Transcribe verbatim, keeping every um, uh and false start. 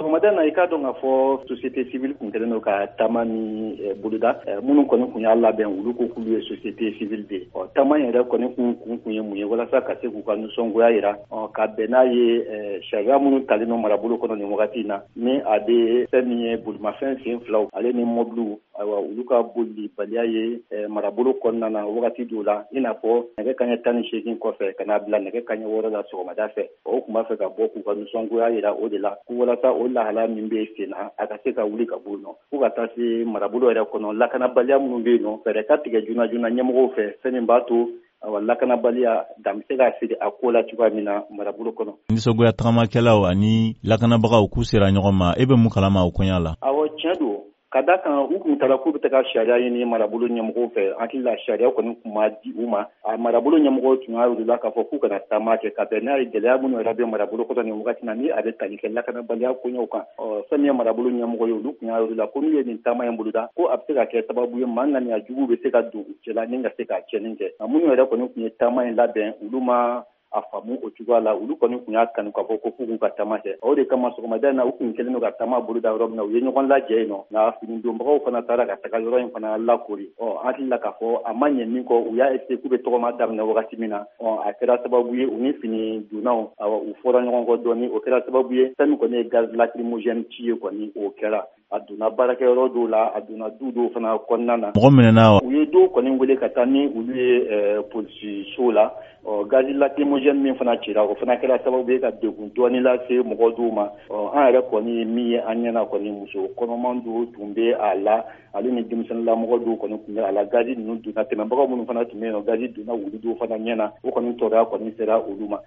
sɔgɔmada na i k'a dɔn k'a fɔ société civile kun kɛlen don ka taama ni boloda minnu kɔni kun y'a labɛn olu ko k'olu ye société civile de ye ɔ taama yɛrɛ kɔni kun kun kun ye mun ye walasa ka se k'u ka nisɔngoya jira ɔ ka bɛn n'a ye sariya minnu talen don marabolo kɔnɔ nin wagati in na ni a bɛ fɛn min ye bolimafɛn sen filaw ale ni mɔbiliw ayiwa olu ka bolibaliya ye marabolo kɔnɔna na wagati dɔw la i n'a fɔ nɛgɛ kaɲɛ tan ni seegin kɔfɛ ka n'a bila nɛgɛ kaɲɛ wɔɔrɔ la sɔgɔmada fɛ o tun b'a fɛ ka bɔ k'u ka nisɔngoya jira o de la ko walasa o lahala min bɛ sen na a ka se ka wuli ka bɔ yen nɔ fo ka taa se marabolo yɛrɛ kɔnɔ lakanabaliya minnu bɛ yen nɔ fɛɛrɛ ka tigɛ joona joona ɲɛmɔgɔw fɛ fɛn min b'a to awa lakanabaliya dan bɛ se k'a siri a ko la cogoya min na marabolo kɔnɔ. Nisɔngoya tagamakɛlaw ani lakanabagaw k'u sera ɲɔgɔn ma e bɛ mun kalama o koɲa la. Awɔ tiɲɛ don. Ka da kan u kun taara k'u bɛ taga sariya ɲini marabolo ɲɛmɔgɔw fɛ hakili la sariya kɔni kun ma di u ma a marabolo ɲɛmɔgɔw tun y'a yir'u la k'a fɔ k'u kana taama kɛ ka bɛn n'a ye gɛlɛya minnu yɛrɛ bɛ marabolo kɔnɔ nin wagati na ni a bɛ tali kɛ lakanabaliya koɲɛw kan ɔ fɛn min ye marabolo ɲɛmɔgɔ ye olu kun y'a yir'u la ko n'u ye nin taama in boloda ko a bɛ se ka kɛ sababu ye maa ŋaniya juguw bɛ se ka don u cɛla ni ka se ka tiɲɛni kɛ nka minnu yɛrɛ kɔni kun ye taama in labɛn olu ma a faamu o cogoya la olu kɔni kun y'a kanu k'a fɔ ko f'u k'u ka taama kɛ o de kama sɔgɔmada in na u kun kɛlen don ka taama boloda yɔrɔ min na u ye ɲɔgɔn lajɛ yen nɔ nka fini donbagaw fana taara ka taga yɔrɔ in fana lakori ɔ hakili la k'a fɔ a ma ɲɛ min kɔ u y'a ese k'u bɛ tɔgɔma daminɛ wagati min na ɔ a kɛra sababu ye u ni fini donnaw u fɔra ɲɔgɔn kɔ dɔɔni o kɛra sababu ye fɛn min kɔni ye gaz lacrymogène ci ye kɔni o kɛra a donna baarakɛyɔrɔ dɔw la a donna du dɔw fana kɔnɔna na mɔgɔ minɛna u ye dɔw kɔni wele ka taa ni olu ye polisisow la ɔ gaz lacrymogène min fana cira o fana kɛra sababu ye ka degun dɔɔni lase mɔgɔ dɔw ma ɔ an yɛrɛ kɔni min ye an ɲɛna kɔni muso kɔnɔman dɔw tun bɛ a la ale ni denmisɛnninlamɔgɔ dɔw kɔni tun bɛ a la gaz ninnu donna tɛmɛbaga minnu fana tun bɛ yen nɔ gaz donna wulu dɔw fana ɲɛna o kɔni tɔɔrɔya kɔni sera olu ma